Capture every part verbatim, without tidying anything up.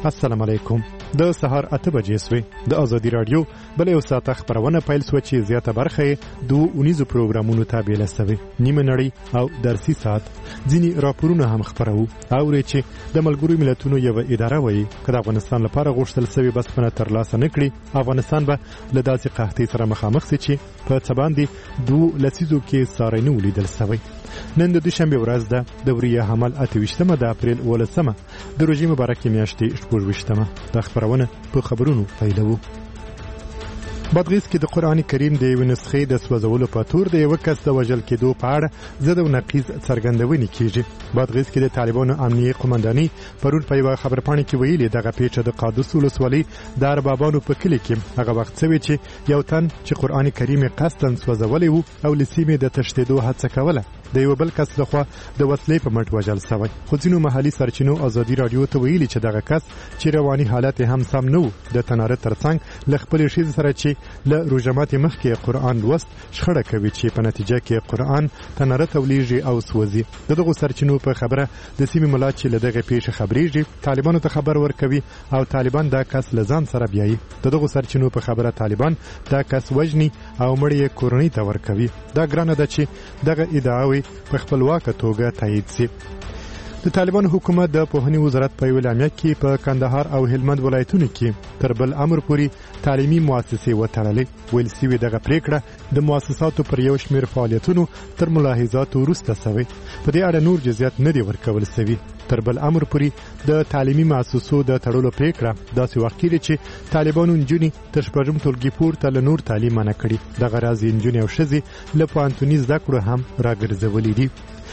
السلام علیکم. د سهار اته بجې سوې د ازادي رادیو بل یو ساعت خبرونه پیل سو چې زیاته برخه دوه اونیزو پروګرامونو تابع لسوي، نیمه نړۍ او درسي ساعت. ځینی راپورونه هم خبرو او چې د ملګرو ملتونو یو اداره وایي کله افغانستان لپاره غوښتل سوي بس په ترلاسه نکړي، افغانستان به له داسې قحطۍ سره مخامخ شي چې په څه باندې دوه لسیزو کې ساری نه ولیدل سوی. نن د دوشنبه ورځ ده، د وریه حمل اته ویشتمه د اپریل ولسمه د روژې مبارکې میاشتې شپږ ویشتمه. د خبرونه په خبرونو پیلوو. بادغیس کې د قرآن کریم د یوې نسخې د سوځولو په تور د یو کس د وژل کېدو په اړه ضد او نقیض څرګندونې کیږي. بادغیس کې د طالبانو امنیه قومنداني پرون په یوه خبرپاڼه کې ویلي دغه پیښه د قادس ولسوالۍ د اربابانو په کلي کې هغه وخت شوې چې یو تن چې قرآن کریم قصداً سوځولی و او له سیمې د تښتېدو هڅه کوله د یو بل کس لخوا د وسلې په مټ وژل شوی. خو ځینو محلي سرچینو ازادي رادیو ته ویلي چې دغه کس چې رواني حالت هم سم نه و د تناره ترڅنګ له خپلې ښځې سره چې له روژه ماتي مخکې قرآن لوست شخړه کوي چې په نتیجه کې قرآن تناره تولیږي او سوځي. د دغو سرچینو په خبره د سیمې ملا چې له دغه پیښې خبرېږي طالبانو ته خبر ورکوي او طالبان دا کس له ځان سره بیایي. د دغو سرچینو په خبره طالبان دا کس وژني او مړ یې کورنۍ ته ورکوي. دا ګرانه ده چې دغه ادعاوې په خپلواکه توګه تایید شي. د طالبان حکومت د پوهنې وزارت په یوه اعلامیه کې په کندهار او هلمند ولایتونو کې تر بل امر پورې تعلیمي مؤسسې وتړلې. ویل شوي دغه پریکړه د مؤسساتو پر یو شمېر فعالیتونو تر ملاحظاتو وروسته شوې. په دې اړه نور جزئیات نه دي ورکول شوي. تر بل امر پورې د تعلیمي مؤسسو د تړلو پریکړه داسې وخت کې چې طالبانو نجونې تر شپږم ټولګي پورته له نور تعلیم منع کړي. دغه راز نجونې او ښځې له پوهنتوني زده کړو هم راګرځولي دي.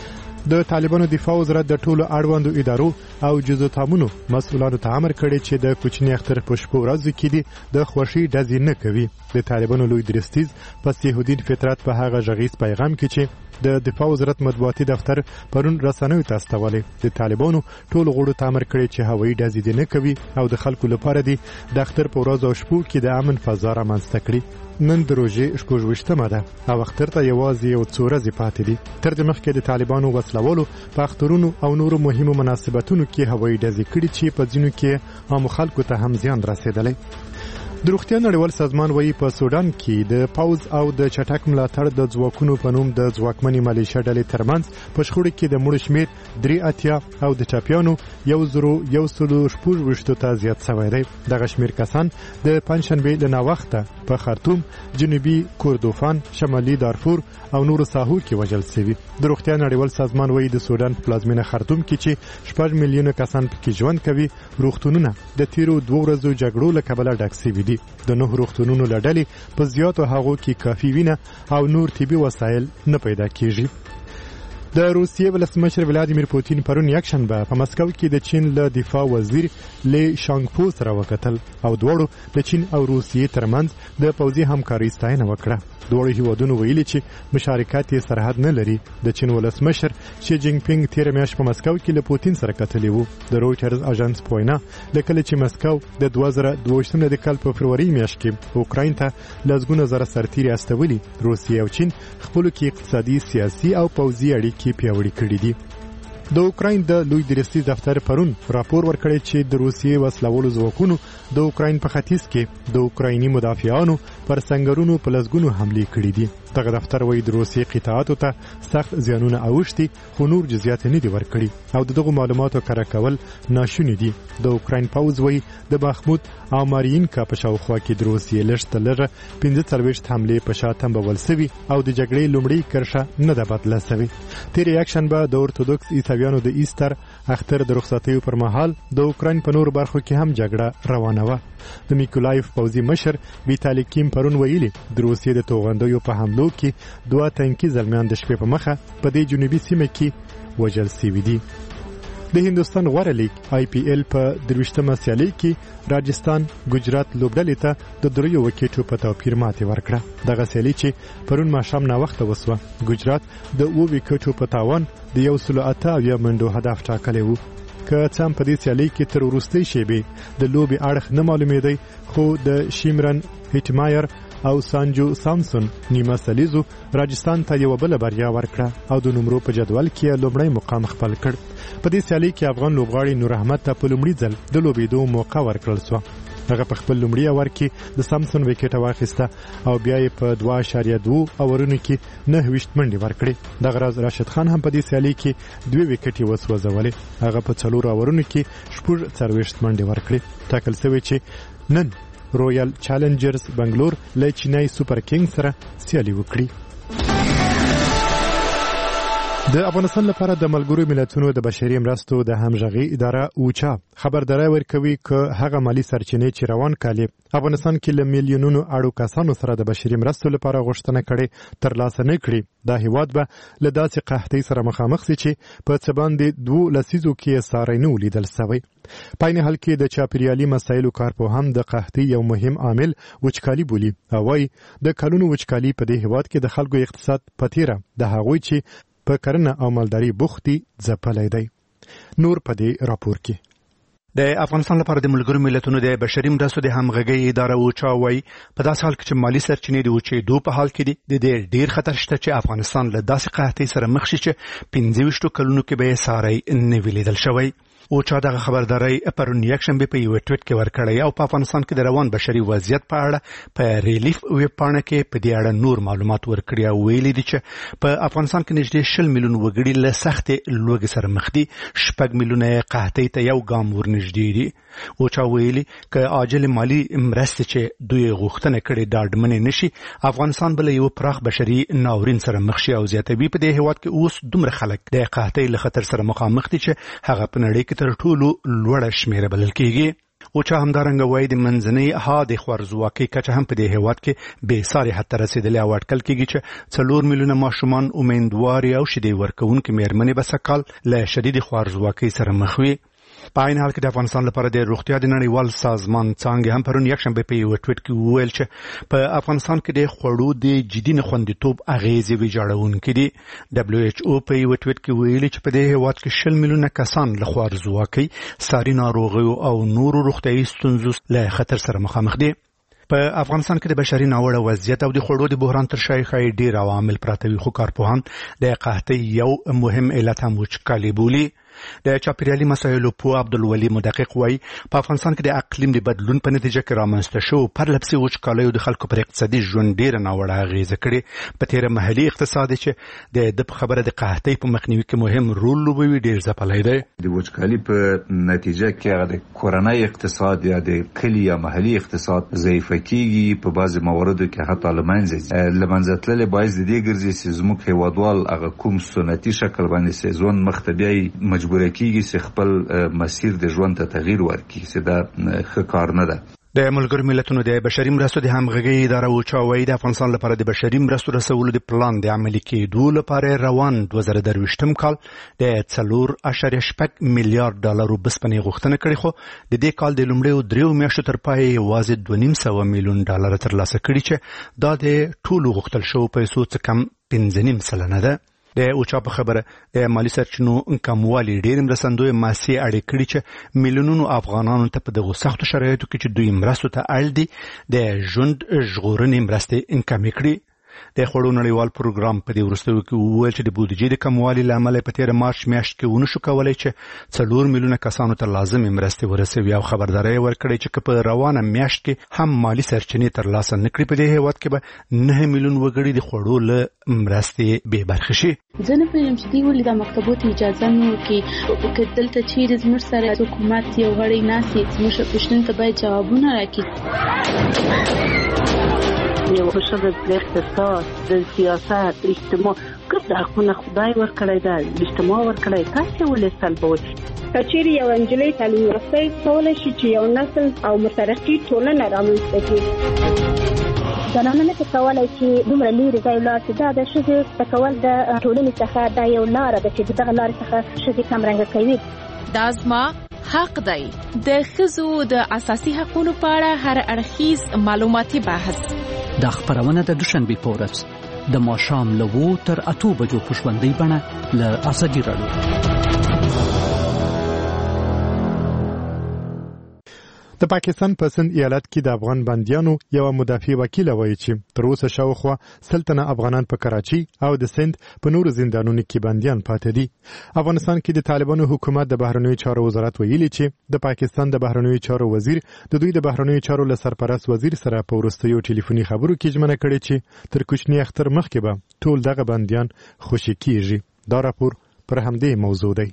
د طالبانو دفاع وزارت د ټولو اړوندو ادارو او جزو تامونو مسؤلانو ته امر کړی چې د کوچني اختر په شپو ورځو کې دي د خوښۍ ډزې نه کوي. د طالبانو لوی درستیز پس یهودین فطرت په هغه غږیز پیغام کې چې د دفاع وزارت مطبوعاتي دفتر پرون رسنیو ته استولی د طالبانو ټول غړو ته امر کړی چې هوایي ډزې دې نه کوي او د خلکو لپاره دي د اختر په ورځو او شپو کې د امن فضا رامنځته کړي. نن د روژې شپږ ویشتمه ده او اختر ته یوازې یو څو ورځې پاتې دي. تر دې مخکې د طالبانو وسلولو په اخترونو او نورو مهمو مناسبتونو کې هوایي ډزې کړي چې په ځینو کې عامو خلکو ته هم زیان رسېدلی. د روغتیا نړیوال سازمان وایي په سودان کې د پوځ او د چټک ملاتړ د ځواکونو په نوم د ځواکمنې ملیشه ډلې ترمنځ په شخړو کې د مړو شمېر درې اتیا او د ټپیانو یو زرو یو سلو شپږ ویشتو ته زیات شوی دی. دغه شمېر کسان د پنجشنبې له ناوخته په خرطوم، جنوبي کردوفان، شمالي دارفور او نورو ساحو کې وژل شوي. د روغتیا نړیوال سازمان وایي د سودان په پلازمینه خرطوم کې چې شپږ میلیونه کسان پکې ژوند کوي روغتونونه د تیرو دوه ورځو جګړو له کبله ډک شوي دي. د نهو روغتونونو له ډلې په زیاتو هغو کې کافي وینه او نور طبي وسایل نه پیدا کیږي. د روسیې ولسمشر ولادیمیر پوتین پرون یکشنبه په مسکو کې د چین له دفاع وزیر لی شانګپو سره وکتل او دواړو د چین او روسیې ترمنځ د پوځي همکارۍ ستاینه وکړه. دواړو هیوادونو ویلي چې مشارکت یې سرحد نه لري. د چین ولسمشر شي جینګ پینګ تیر میاشت په مسکو کې له پوتین سره کتلی وو. د رویټرز اژانس په وینا د کله چې مسکو د دوه زره دوه ویشتم د کال په فروری میاشت کې اوکراین ته لسګونه زره سرتیري استولي، روسیې او چین خپلو کې اقتصادي، سیاسي او پوځي اړیکې کې پیاوړي کړي دي. د اوکراین د لوی درستیز دفتر پرون راپور ورکړی چې د روسیې وسلوالو ځواکونو د اوکراین په ختیځ کې د اوکرایني مدافعانو پر سنگرونو په لسګونو حملې کړي دي. دغه دفتر وایي د روسیې قطاعاتو ته سخت زیانونه اوښتي خو نور جزئیات نه دي ورکړي او د دغو معلوماتو کره کول ناشوني دي. د اوکراین پوځ وایي د بخموت او مارینکا په شاوخوا کې د روسیې لږ تر لږه پنځه څلوېښت حملې په شا تمبول سوي او د جګړې لومړۍ کرښه نه ده بدله سوې. تېره یکشنبه د اورتودوکس عیسویانو د ایستر اختر د رخصتیو پر مهال د اوکراین په نورو برخو کې هم جګړه روانه وه. د میکولایف پوځي مشر ویتالی کیم پرون ویلي د روسیې د توغندیو په حملو کې دوه تنکي زلمیان د شپې په مخه په دې جنوبي سیمه کې وژل شوي دي. د هندوستان غوره لیګ آی پی ایل په درویشتمه سیالۍ کې راجستان ګجرات لوبډلې ته د دریو وکټو په توپیر ماتې ورکړه. دغه سیالي چې پرون ماښام ناوخته وسوه ګجرات د اوه وکټو په تاوان د یو سلو اته اویا منډو هدف ټاکلی و. که څه هم په دې سیالۍ کې تر وروستۍ شېبې د لوبې اړخ نه معلومېدی خو د شیمرن هیټمایر او سانجو سامسون نیمه سلیزو راجستان ته یو بل بریا ورکړه او د نمرو په جدول کې لومړی مقام خپل کړ. په دې سیالي کې افغان لوبغاړي نور احمد ته په لومړي ځل د لوبېدو موقع ورکړل شو. هغه په خپل لومړي اور کې د سامسون وکټ واخیسته او بیا یې په دوه اعشاریه دوه اورونو کې نه ویشت منډې ورکړې. دغه راز راشد خان هم په دې سیالي کې دوه وکټې وسوځولې. هغه په څلور اورونو کې شپږ څلوېښت منډې ورکړې. ټاکل شوی چې نن رویال چالنجرز بنگلور له چینای سوپر کینګ سره سیالي وکړي. د افغانستان لپاره د ملګرو ملتونو د بشري مرستو د همغږي اداره اوچا خبرداري ورکوي چې هغه مالی سرچینې چې روان کالي افغانستان کې له میلیونونو اړو کسانو سره د بشري مرستو لپاره غوښتنه کړي ترلاسه نه کړي. دا هیواد به له داسې قحطۍ سره مخامخ شي چې په څه باندې دوه لسیزو کې ساری نه ولیدل شوی. په عین حال کې د چاپیریالي مسایلو کارپوهان د قحطۍ یو مهم عامل وچکالي بولي او وايي د کلونو وچکالي په دې هیواد کې د خلکو اقتصاد پتیره د هغوی چې په کرنه او مالداري بوختي ځپلای دی. نور په دې راپور کې د افغانستان لپاره د ملګرو ملتونو د بشري مرستو د همغږي اداره اوچا وايي په داسې حال کې چې مالی سرچینې د اوچېدو په حال کې دي د دې ډیر خطر شته چې افغانستان له داسې قحطۍ سره مخ شي چې پنځه ویشت کلونو کې به ساری نه ولیدل شوی. اوچا دغه خبرداري پرون یکشنبه په یو ټویټ کې ورکړی او په افغانستان کې د روان بشري وضعیت په اړه په ریلیف ویب پاڼه کې په دې اړه نور معلومات ورکړي او ویلي دي چې په افغانستان کې نږدې شل میلیون وګړي له سختې لوږې سره مخ دي. شپږ میلیونه قحطۍ ته یو ګام ورنږدې دي. اوچا ویلي که عاجل مالی مرستې چې دوی غوښتنه کړې ډاډمنې نشي افغانستان بل یو پراخ بشري ناورین سره مخ شي او زیاتوي په دې هیواد کې اوس دومره خلک د قحطۍ له خطر سره مخامخ دي چې هغه په نړۍ کې تر ټولو لوړه شمیره بلل کېږي. اوچا همدارنګه وایي د منځنۍ ها د خوارځواکۍ کچه هم په دې هیواد کې بې ساري حد ته رسېدلې او اټکل کېږي چې څلور میلیونه ماشومان امیندوارې او شیدې ورکوونکې مېرمنې به سږ کال له شدیدې خوارځواکۍ سره مخ وي. په عین حال کې د افغانستان لپاره د روغتیا د نړیوال سازمان څانګې هم پرون یکشنبه په یو ټویټ کې وویل چې په افغانستان کې د خوړو د جدي نه خوندیتوب اغېزې ویجاړونکې دي. دبليو ایچ او په یو ټویټ کې ویلي چې په دې هیواد کې شل میلیونه کسان له خوارځواکۍ ساري ناروغیو او نورو روغتیایي ستونزو له خطر سره مخامخ دي. په افغانستان کې د بشري ناوړه وضعیت او د خوړو د بحران تر شا ښایي ډېر عوامل پراته وي خو کارپوهان د قحطۍ یو مهم علت هم وچکالي بولي. د چاپیریالي مسایلو په عبدالولي مدقق وایي په افغانستان کې د اقلیم د بدلون په نتیجه کې رامنځته شو پرلپسې وچکالیو د خلکو پر اقتصادي ژوند ډېره ناوړه اغېزه کړې. په تیره محلي اقتصاد چې د د خبره د قحطۍ په مخنیوي کې مهم رول لوبوي ډېر ځپلی دی. د وچکالي په نتیجه کې هغه د کورنۍ اقتصاد یا د کلي یا محلي اقتصاد ضعیفه کېږي. په بعضې مواردو کې حتی له منځه ځي. له منځه تللې باعث د دې ګرځي چې زموږ هېوادوال هغه کوم سنتي شکل باندې سیزون مخ ته بیایي مجبوره کېږي چې خپل مسیر د ژوند ته تغییر ورکړي چې دا ښه کار نه ده. د ملګرو ملتونو د بشري مرستو د همغږۍ اداره اوچا وايي د افغانستان لپاره د بشري مرستو رسولو د پلان د عملي کېدو لپاره روان دوه زره درویشتم کال د څلور اعشاریه شپږ میلیارډ ډالرو بسپنې غوښتنه کړې خو د دې کال د لومړیو دریو میاشتو تر پایه یوازې دوه نیم سوه میلیون ډالر ترلاسه کړي چې دا د ټولو غوښتل شوو پیسو څخه کم پنځه نیم سلنه ده. د اوچا په خبره د مالی سرچینو کموالی ډېر مرستندوی ماسي اړې کړي چې میلیونونو افغانانو ته په دغو سختو شرایطو کې چې دوی مرستو ته اړ دي د ژوند ژغورنې مرستې کمې کړي. د خوړو نړیوال پروګرام په دې وروستیو کې وویل چې د بودیجې د کموالي له امله په تېره مارچ میاشت کې ونه شو کولی چې څلور میلیونه کسانو ته لازمې مرستې ورسوي او خبرداری یې ورکړی چې که په روانه میاشت کې هم مالي سرچینې ترلاسه نه کړي په دې هېواد کې به نه میلیون وګړي د خوړو له مرستې بې برخې شي. زه نه پوهېږم چې دوی ولې دا مکتبو ته اجازه نه ورکوي. که دلته چیرې زموږ سره حکومت یو غړی ناست وي زموږ پوښتنو ته باید جوابونه راکړي. یو ښه د اقتصاد د سیاست اجتماع ګډ حقونه خدای ورکړی ده اجتماع ورکړی تاسې ولې سلبوئ. که چیرې یو نجلۍ تعلیم یافته کولی شي چې یو نسل او مترقي ټولنه رامنځته کړي. زنانه نه کولی چې دومره لرې ځای ولاړ شي. دا د ښځې زده کول د ټولنې څخه دا یو لاره ده چې دغه لارې څخه ښځې کمرنګه کوي. دا زما حق دی. د ښځو د اساسي حقوقو په اړه هر اړخیز معلوماتي بحث دا خبرونه د دوشنبه په ورځ د ماښام له اوو تر اتو بجو په ژوندۍ بڼه له ازادي راډیو. د پاکستان په سند ایالت کې د افغان بندیانو یو مدافع وکیل وایي چې تر اوسه شاوخوا سلطنه افغانان په کراچي او د سند په نورو زندانونو کې بندیان پاتې دي. افغانستان کې د طالبانو حکومت د بهرنیو چارو وزارت ویلي چې د پاکستان د بهرنیو چارو وزیر د دوی د بهرنیو چارو له سرپرست وزیر سره په وروستیو ټلیفوني خبرو کې ژمنه کړې چې تر کوچني اختر مخکې به ټول دغه بندیان خوشي کیږي. دا راپور پر همدې موضوع دی.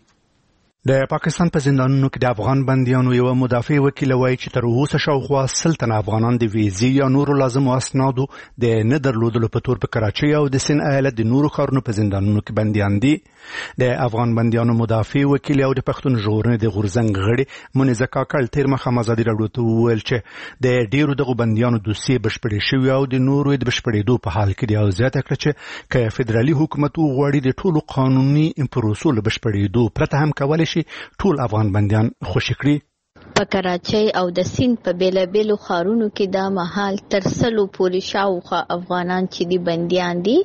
د پاکستان په زندانونو کې د افغان بندیانو یو مدافع وکیل وایي چې تر اوسه شاوخوا سلطنه افغانان د ویزې یا نورو لازمو اسنادو د نه درلودلو په تور په کراچۍ او د سند ایالت د نورو ښارونو په زندانونو کې بندیان دي. د افغان بندیانو مدافع وکیل او د پښتون ژغورنې د غورځنګ غړي منیزه کاکړ تیر مخه ازادي راډیو ته وویل چې د ډیرو دغو بندیانو دوسیې بشپړې شوې او د نورو د بشپړېدو په حال کې دي او زیاته کړه چې که فدرالي حکومت وغواړي د ټولو قانوني پروسو له بشپړېدو پرته هم کولی شي ټول افغان بندیان خوشي کړي. په کراچۍ او د سند په بیلابیلو ښارونو کې دا مهال تر سلو پورې شاوخوا افغانان چې دي بندیان دي.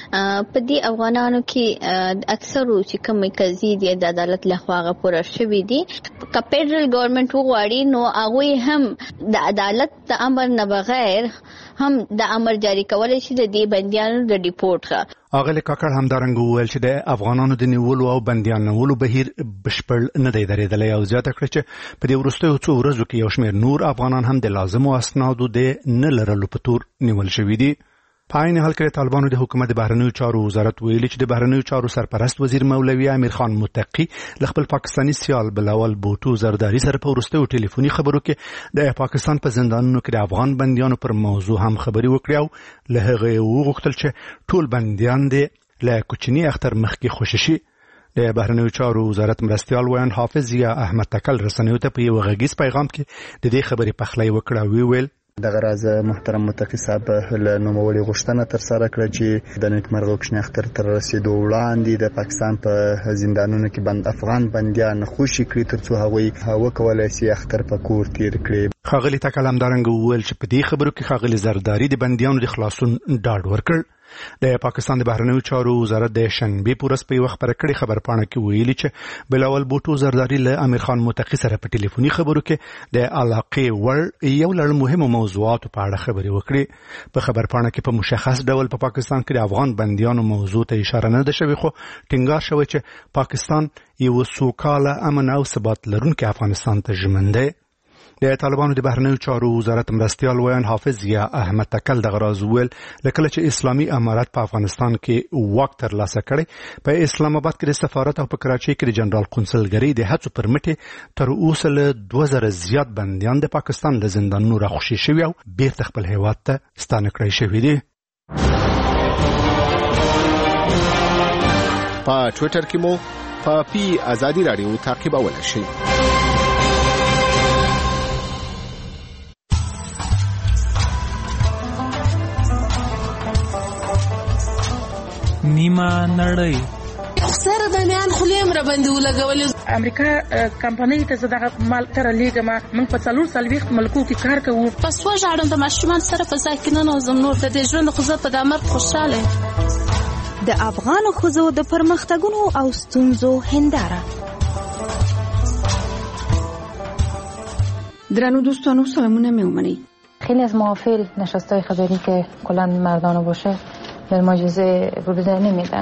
په دې افغانانو کې اکثرو چې کومې قضیې دي د عدالت لخوا غوړه شوې دي. که فدرال ګورنمنت وغواړي نو هغوی هم د عدالت د امر نه بغیر هم د امر جاری کولای شي د دې بندیانو د ډیپورټ ښه. اغلی کاکړ همدارنګه وویل چې د افغانانو د نیولو او بندیانولو بهیر بشپړ نه دی درېدلی او زیاته کړه چې په دې وروستیو څو ورځو کې یو شمېر نور افغانان هم د لازمو اسنادو د نه لرلو په تور نیول شوي دي. په عین حال کې طالبانو د حکومت د بهرنیو چارو وزارت ویلي چې د بهرنیو چارو سرپرست وزیر مولوي امیر خان متقي له خپل پاکستاني سیال بلاول بوټو زرداری سره په وروستیو ټلیفوني خبرو کې د پاکستان په زندانونو کې د افغان بندیانو پر موضوع هم خبرې وکړې او له هغې وغوښتل چې ټول بندیان دې له کوچني اختر مخکې خوشي شي. د بهرنیو چارو وزارت مرستیال ویان حافظ ضیا احمد تکل رسنیو ته په یو غږیز پیغام کې د دې خبرې پخلی وکړه او ویل دغه راز محترم متقي صاحب له نوموړي غوښتنه تر سره کړه چې د نیکمرغه کوچني اختر تر رسیدو وړاندې د پاکستان په زندانونو کې بند افغان بندیان خوشي کړي ترڅو هغوی وکولای شي اختر په کور تیر کړي. ښاغلي تکل همدارنګه وویل چې په دې خبرو کې ښاغلي زرداری د بندیانو د خلاصون ډاډ ورکړ. د پاکستان د بهرنیو چارو وزارت د شنبې په ورځ په یوه خبره کړې خبرپاڼه کې ویلي چې بلاول بوټو زرداری له امیر خان متقي سره په ټلیفوني خبرو کې د علاقې وړ یو لړ مهمو موضوعاتو په اړه خبرې وکړې. په خبرپاڼه کې په مشخص ډول په پاکستان کې د افغان بندیانو موضوع ته اشاره نه ده شوې، خو ټینګار شوی چې پاکستان یو سوکاله امن او ثبات لرونکی افغانستان ته ژمن دی. د طالبانو د بهرنیو چارو وزارت مرستیال ویان حافظ ضیا احمد تکل دغه راز وویل لکه چې اسلامي امارات په افغانستان کې واک ترلاسه کړی، په اسلام آباد کې د سفارت او په کراچۍ کې د جنرال قونسلګرۍ د هڅو پر مټې تر اوسه له دوه زره زیات بندیان د پاکستان له زندانونو راخوشي شوي او بیرته خپل هیواد ته ستانه کړی شوي دي. په ټویټر کې مو په پی ازادي راډیو تعقیبولی شئ. نیمه نړۍ سره د میان خلیم را باندې ولګولې. امریکا کمپنۍ ته زده مال تر لیګه ما من په څلور سلويخت ملکو کې کار کوو. پس و ژړم د ماشومان سره په ځای کې نه نوزم نور د دې ژوند خو زه په دامر خوشاله. د افغان ښځو د پرمختګونو او ستونزو هنداره. درنو دوستانو سلامونه میومنی. خیلی از محافل نشستای خبری که کلا مردانه باشه در مجازه بروزه نمیدن.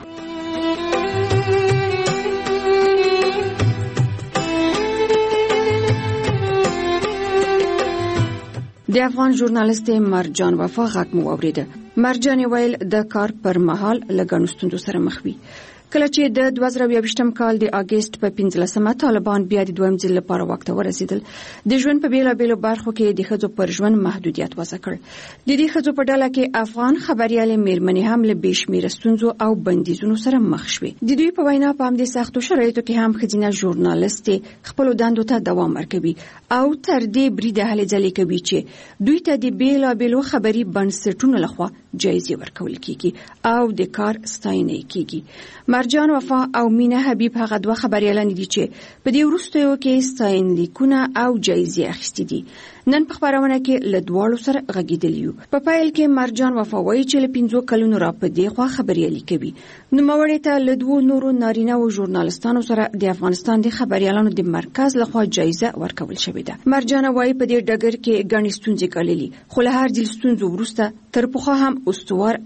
د افغان ژورنالیست مرجان وفا غږ مو واوریده. مرجان ویل د کار پر مهال لګڼو ستونزو سره مخ وي. کله چې د دوه زره یوویشتم کال د اگست په پنځلسمه طالبان بیا د دویم ځل لپاره واک ته ورسېدل، د ژوند په بیلابیلو برخو کې د ښځو پر ژوند محدودیت وضع کړ. د دې ښځو په ډله کې افغان خبریالې میرمنې هم له بې شمېره ستونزو او بندیزونو سره مخ شوې. د دوی په وینا په همدې سختو شرایطو کې هم ښځینه ژورنالیستې خپلو دندو ته دوام ورکوي او تر دې بریده هلې ځلې کوي چې دوی ته د بیلابیلو خبري بنسټونو لخوا جایزې ورکول کیږي او د کار ستاینه کیږي. مرجان وفا او مینا حبیب هغه دوه خبريالان دي چې په دې وروستیو کې ستاینلیکونه او جایزې اخیستې دي. نن په خبرونه کې له دواړو سره غږیدلی یو. په پایل کې مرجان وفا وایي چې له پنځو کلونو را په دې خوا خبريالي کوي. نوموړی ته له دوو نورو نارینه او ژورنالستانو سره د افغانستان د خبريالانو د مرکز لخوا جایزه ورکول شوې ده. مرجان وایي په دې ډګر کې ګڼې ستونزې ګاللې، خو له هر ځل ستونزو وروسته تر پخوا هم استوار